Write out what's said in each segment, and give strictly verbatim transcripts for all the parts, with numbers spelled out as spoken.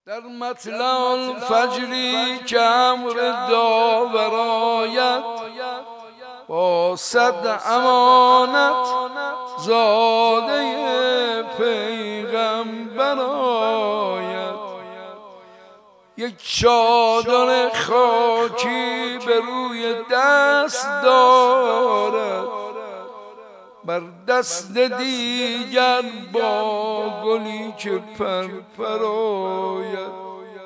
در مطلع الفجری که امر داور آید، با صد امانت زاده پیغمبر آید. یک چادر خاکی به روی دست دارد، بر دست دیگر با گلی که پرپر آید.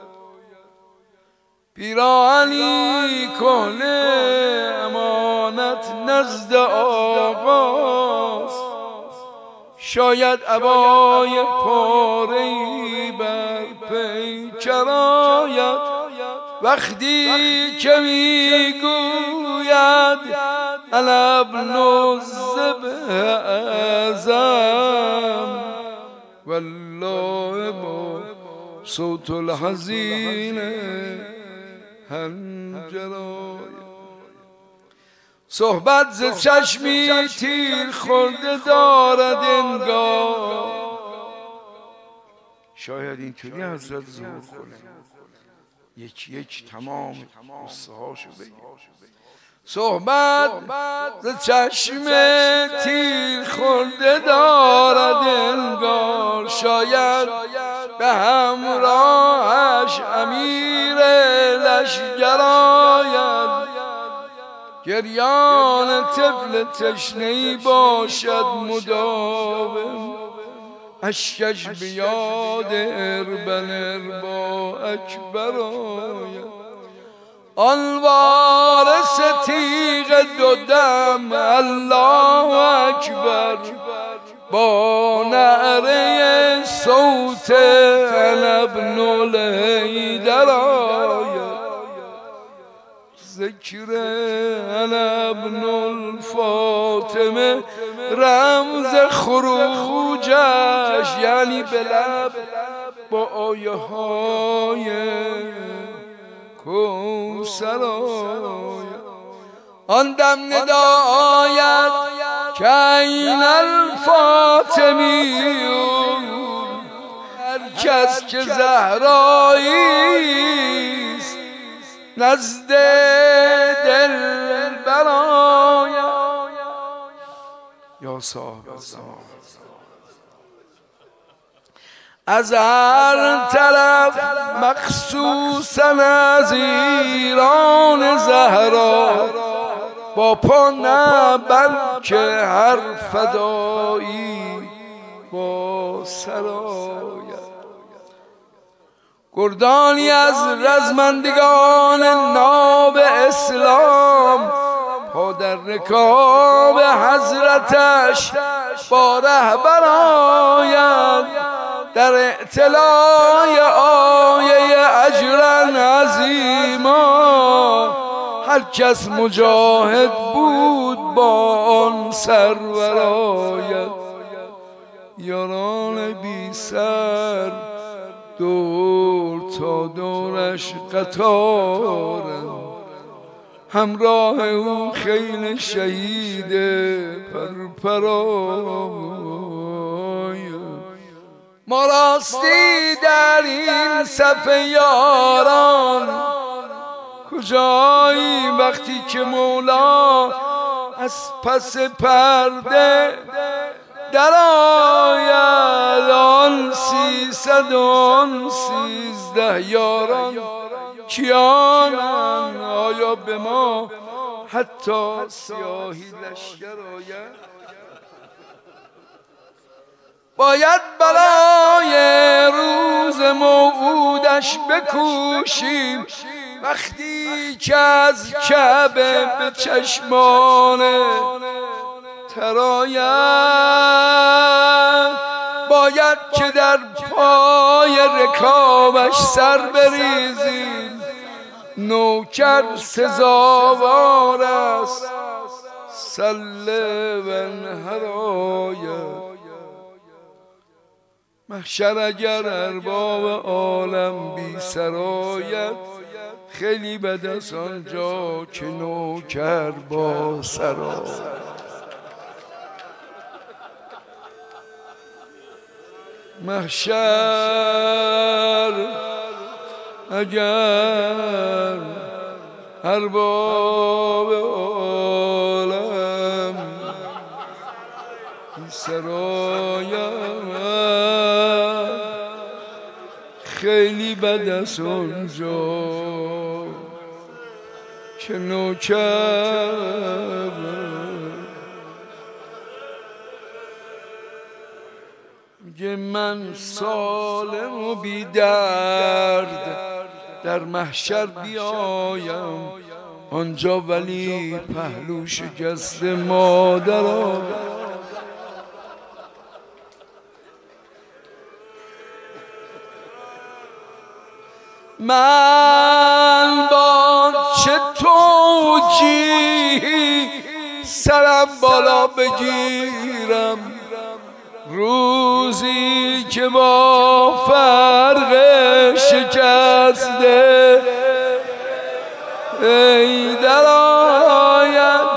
پیراهنی کهنه امانت نزد آقاست، شاید عبای پاره‌ای بر پیکر آید. وقتی که میگوید انا ابن الذبح اعظم، والله با صوت الحزین حنجر آید. صحبت ز چشمی تیر خورده دارد انگار، شاید اینطوری حضرت ظهور کنه یک یک تمام قصه هاشو بگه. صحبت ز چشم تیر خورده دارد انگار، شاید به همراهش امیر لشکر آید. گریان طفل تشنه‌ای باشد مداوم، اشکش بیاد اربن اربا اکبر آید. آن وارث تیغ دو دم الله اکبر، با نعره صوت انا ابن الحیدر آید. ذکر انا ابن الفاطمه رمز خروجش، یعنی به لب با آیه های کوثر آید. آن دم ندا آید که این الفاطمیون، هر کس که زهراییست نزد دل براید. یا صاحب الزمان، از هر طرف مخصوصا از ایران زهرا، با پا نه بلکه هر فدایی با سرایت. گردانی از رزمندگان ناب اسلام، پا در رکاب حضرتش با رهبر آید. در اطلاع آیه اجرا عظیما، هر کس مجاهد بود با آن سرور آید. یاران بی سر دور تا دورش قطارند، همراه او خیل شهید پرپراید. ما راستی در این صف یاران کجایی، وقتی که مولا از پس پرده در آید. آن سیصد و آن سیزده یاران کیانند؟ آیا به ما حتی سیاهی لشکر آید؟ باید برای روز موعودش بکوشیم، وقتی که از کعبه به چشمان تر آید. باید که در پای رکابش سر بریزیم، نوکر سزاوار است سله و انحر آید. محشر اگر ارباب عالم بی سرایت، خیلی بد است آنجا که نوکر با سرایت. محشر اگر ارباب عالم سرایم خیلی بد است اونجا که نوکر میگه من سالم و بی درد در محشر بیایم آنجا ولی پهلو شکست مادرم. من با چه توجیهی سرم بالا بگیرم روزی که با فرق شکسته ای در آید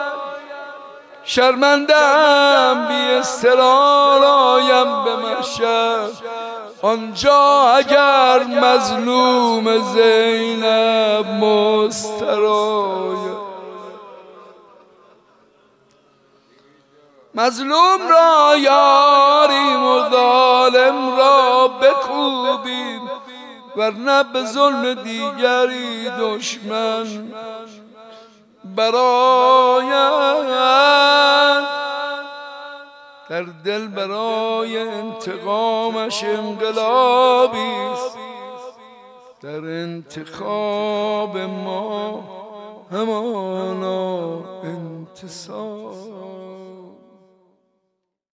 شرمندم بی استرار آیم به محشر آنجا اگر مظلوم زینب مستراید مظلوم را یاریم و ظالم را بکوبیم ورنه به ظلم دیگری دشمن براید در دل برای انتقامش انقلابی است در انتخاب ما همانا انتصار.